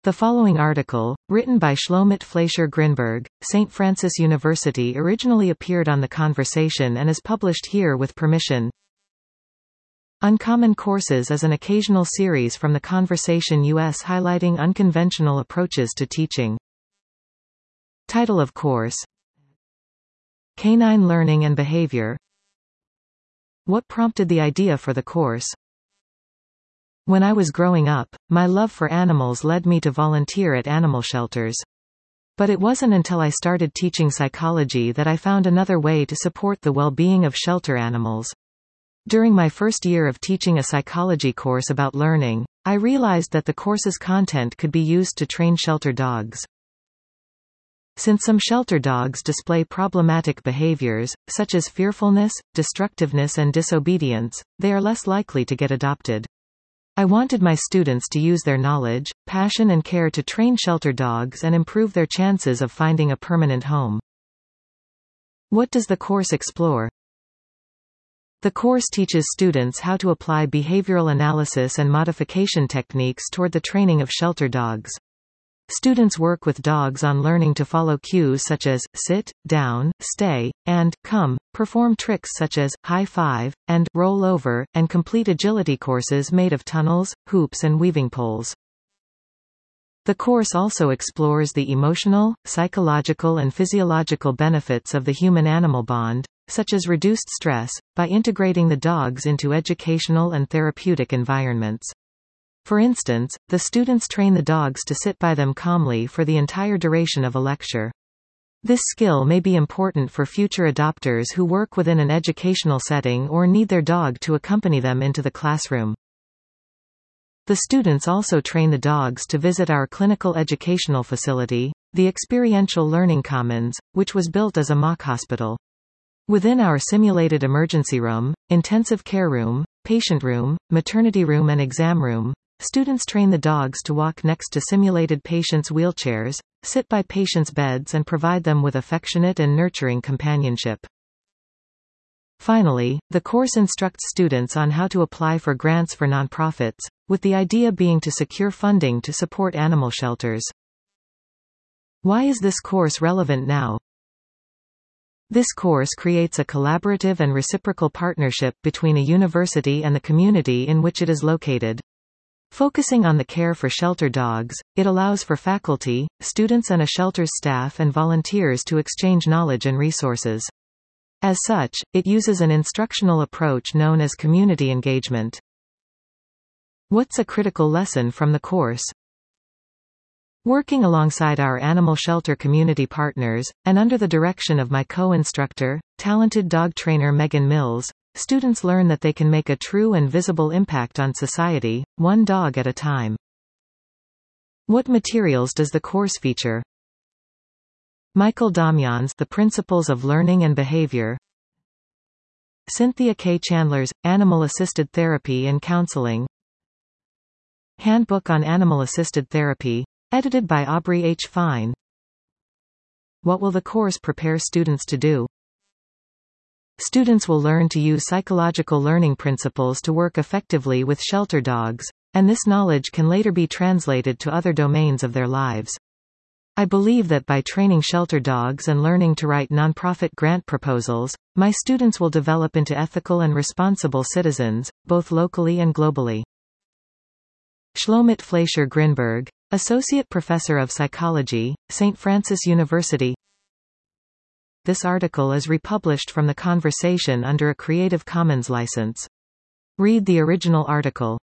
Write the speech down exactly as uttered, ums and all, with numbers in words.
The following article, written by Shlomit Fleischer-Grinberg, Saint Francis University, originally appeared on The Conversation and is published here with permission. Uncommon Courses is an occasional series from The Conversation U S highlighting unconventional approaches to teaching. Title of course: Canine Learning and Behavior. What prompted the idea for the course? When I was growing up, my love for animals led me to volunteer at animal shelters. But it wasn't until I started teaching psychology that I found another way to support the well-being of shelter animals. During my first year of teaching a psychology course about learning, I realized that the course's content could be used to train shelter dogs. Since some shelter dogs display problematic behaviors, such as fearfulness, destructiveness and disobedience, they are less likely to get adopted. I wanted my students to use their knowledge, passion and care to train shelter dogs and improve their chances of finding a permanent home. What does the course explore? The course teaches students how to apply behavioral analysis and modification techniques toward the training of shelter dogs. Students work with dogs on learning to follow cues such as sit, down, stay, and come, perform tricks such as high five, and roll over, and complete agility courses made of tunnels, hoops and weaving poles. The course also explores the emotional, psychological and physiological benefits of the human-animal bond, such as reduced stress, by integrating the dogs into educational and therapeutic environments. For instance, the students train the dogs to sit by them calmly for the entire duration of a lecture. This skill may be important for future adopters who work within an educational setting or need their dog to accompany them into the classroom. The students also train the dogs to visit our clinical educational facility, the Experiential Learning Commons, which was built as a mock hospital. Within our simulated emergency room, intensive care room, patient room, maternity room and exam room, students train the dogs to walk next to simulated patients' wheelchairs, sit by patients' beds and provide them with affectionate and nurturing companionship. Finally, the course instructs students on how to apply for grants for nonprofits, with the idea being to secure funding to support animal shelters. Why is this course relevant now? This course creates a collaborative and reciprocal partnership between a university and the community in which it is located. Focusing on the care for shelter dogs, it allows for faculty, students and a shelter's staff and volunteers to exchange knowledge and resources. As such, it uses an instructional approach known as community engagement. What's a critical lesson from the course? Working alongside our animal shelter community partners, and under the direction of my co-instructor, talented dog trainer Megan Mills, students learn that they can make a true and visible impact on society, one dog at a time. What materials does the course feature? Michael Damian's The Principles of Learning and Behavior, Cynthia K. Chandler's Animal-Assisted Therapy and Counseling, Handbook on Animal-Assisted Therapy, edited by Aubrey H. Fine. What will the course prepare students to do? Students will learn to use psychological learning principles to work effectively with shelter dogs, and this knowledge can later be translated to other domains of their lives. I believe that by training shelter dogs and learning to write nonprofit grant proposals, my students will develop into ethical and responsible citizens, both locally and globally. Shlomit Fleischer-Grinberg, Associate Professor of Psychology, Saint Francis University. This article is republished from The Conversation under a Creative Commons license. Read the original article.